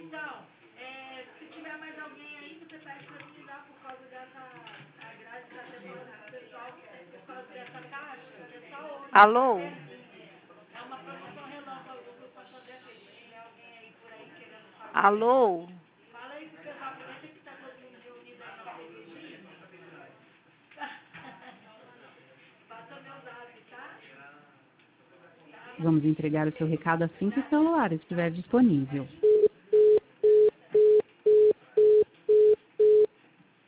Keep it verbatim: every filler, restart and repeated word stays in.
Alô? Alô? Vamos entregar o seu recado assim que o celular estiver disponível.